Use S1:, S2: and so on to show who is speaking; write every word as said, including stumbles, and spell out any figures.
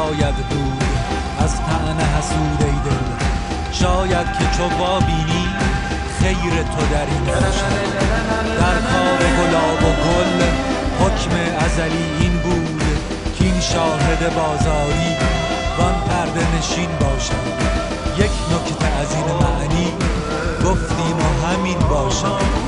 S1: باید بود از طعن حسود ای دل. شاید که چو بینی خیر تو در این باشد. در کار گلاب و گل حکم ازلی این بود که این شاهد بازاری وان پرده نشین باشد. یک نکته از این معنی گفتیم و همین باشد.